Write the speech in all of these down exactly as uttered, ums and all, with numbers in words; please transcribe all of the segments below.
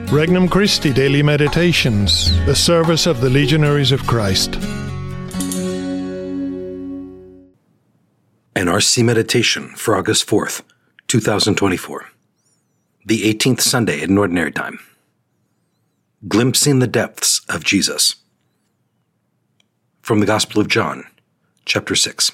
Regnum Christi Daily Meditations, the service of the Legionaries of Christ. An R C Meditation for August fourth, two thousand twenty-four. The eighteenth Sunday in Ordinary Time. Glimpsing the Depths of Jesus. From the Gospel of John, chapter six.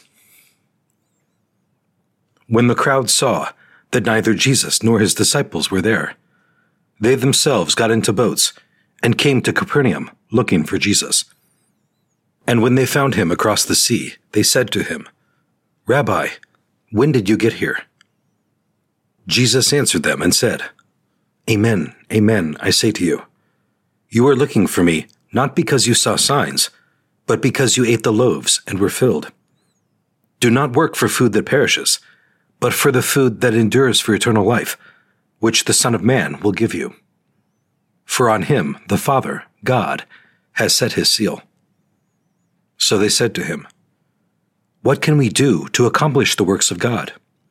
When the crowd saw that neither Jesus nor his disciples were there, they themselves got into boats and came to Capernaum looking for Jesus. And when they found him across the sea, they said to him, "Rabbi, when did you get here?" Jesus answered them and said, "Amen, amen, I say to you, you are looking for me not because you saw signs, but because you ate the loaves and were filled. Do not work for food that perishes, but for the food that endures for eternal life, which the Son of Man will give you. For on him the Father, God, has set his seal." So they said to him, "What can we do to accomplish the works of God?"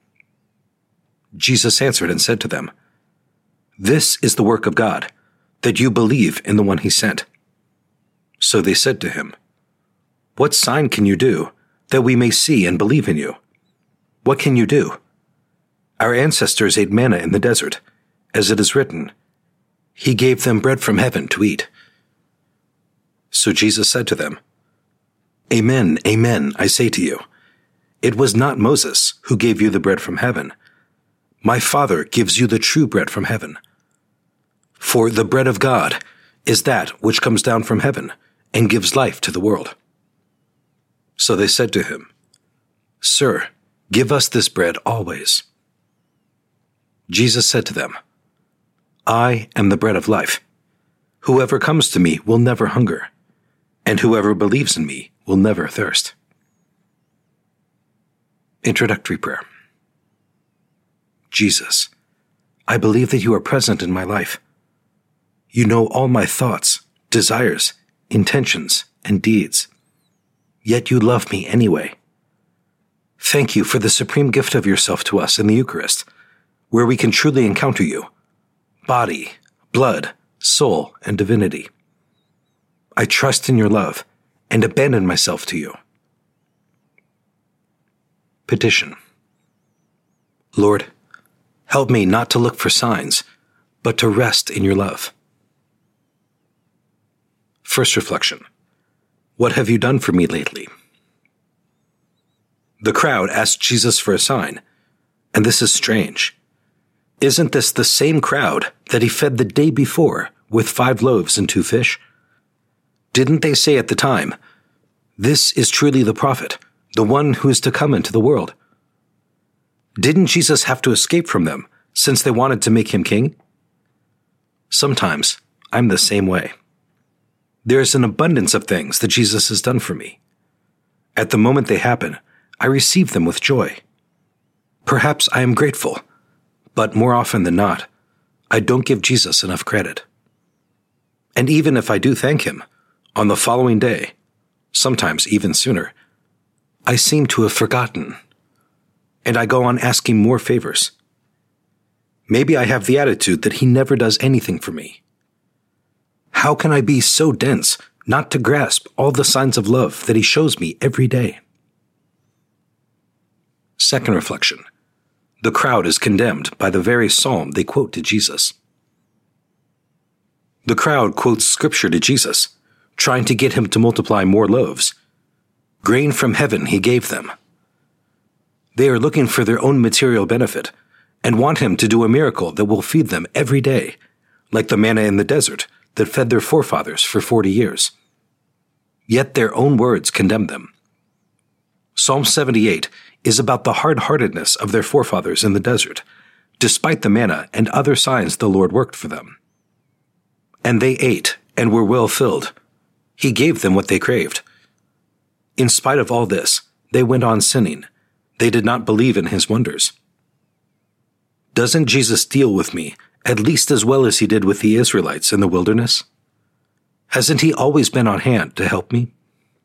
Jesus answered and said to them, "This is the work of God, that you believe in the one he sent." So they said to him, "What sign can you do, that we may see and believe in you? What can you do? Our ancestors ate manna in the desert, as it is written, 'He gave them bread from heaven to eat.'" So Jesus said to them, "Amen, amen, I say to you, it was not Moses who gave you the bread from heaven. My Father gives you the true bread from heaven. For the bread of God is that which comes down from heaven and gives life to the world." So they said to him, "Sir, give us this bread always." Jesus said to them, "I am the bread of life. Whoever comes to me will never hunger, and whoever believes in me will never thirst." Introductory Prayer. Jesus, I believe that you are present in my life. You know all my thoughts, desires, intentions, and deeds. Yet you love me anyway. Thank you for the supreme gift of yourself to us in the Eucharist, where we can truly encounter you, body, blood, soul, and divinity. I trust in your love and abandon myself to you. Petition. Lord, help me not to look for signs, but to rest in your love. First reflection. What have you done for me lately? The crowd asked Jesus for a sign, and this is strange. Isn't this the same crowd that he fed the day before with five loaves and two fish? Didn't they say at the time, "This is truly the prophet, the one who is to come into the world"? Didn't Jesus have to escape from them since they wanted to make him king? Sometimes I'm the same way. There is an abundance of things that Jesus has done for me. At the moment they happen, I receive them with joy. Perhaps I am grateful, but more often than not, I don't give Jesus enough credit. And even if I do thank him, on the following day, sometimes even sooner, I seem to have forgotten, and I go on asking more favors. Maybe I have the attitude that he never does anything for me. How can I be so dense not to grasp all the signs of love that he shows me every day? Second reflection. The crowd is condemned by the very psalm they quote to Jesus. The crowd quotes scripture to Jesus, trying to get him to multiply more loaves. Grain from heaven he gave them. They are looking for their own material benefit and want him to do a miracle that will feed them every day, like the manna in the desert that fed their forefathers for forty years. Yet their own words condemn them. Psalm seventy-eight is about the hard-heartedness of their forefathers in the desert, despite the manna and other signs the Lord worked for them. And they ate and were well filled. He gave them what they craved. In spite of all this, they went on sinning. They did not believe in his wonders. Doesn't Jesus deal with me at least as well as he did with the Israelites in the wilderness? Hasn't he always been on hand to help me?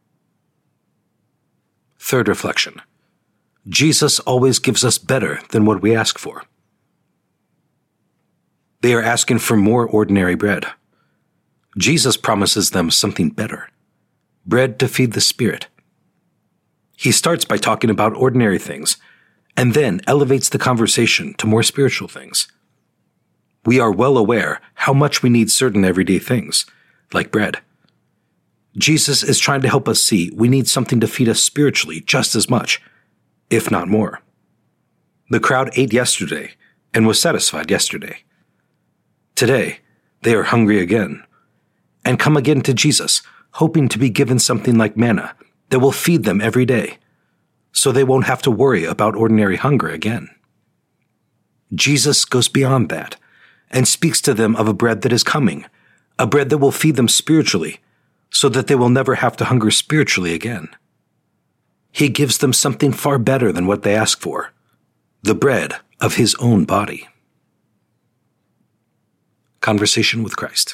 Third reflection. Jesus always gives us better than what we ask for. They are asking for more ordinary bread. Jesus promises them something better: bread to feed the spirit. He starts by talking about ordinary things, and then elevates the conversation to more spiritual things. We are well aware how much we need certain everyday things, like bread. Jesus is trying to help us see we need something to feed us spiritually just as much, if not more. The crowd ate yesterday and was satisfied yesterday. Today, they are hungry again, and come again to Jesus, hoping to be given something like manna that will feed them every day, so they won't have to worry about ordinary hunger again. Jesus goes beyond that and speaks to them of a bread that is coming, a bread that will feed them spiritually, so that they will never have to hunger spiritually again. He gives them something far better than what they ask for: the bread of his own body. Conversation with Christ.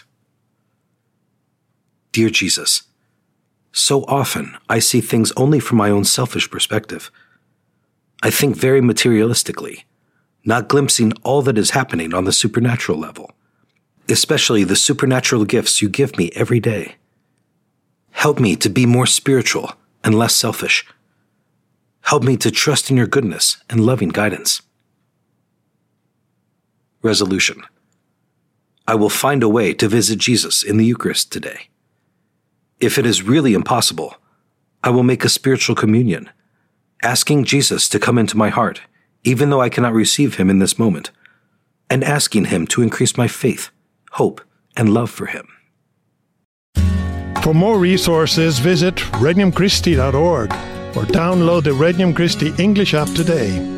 Dear Jesus, so often I see things only from my own selfish perspective. I think very materialistically, not glimpsing all that is happening on the supernatural level, especially the supernatural gifts you give me every day. Help me to be more spiritual and less selfish. Help me to trust in your goodness and loving guidance. Resolution. I will find a way to visit Jesus in the Eucharist today. If it is really impossible, I will make a spiritual communion, asking Jesus to come into my heart, even though I cannot receive him in this moment, and asking him to increase my faith, hope, and love for him. For more resources, visit regnum christi dot org or download the Regnum Christi English app today.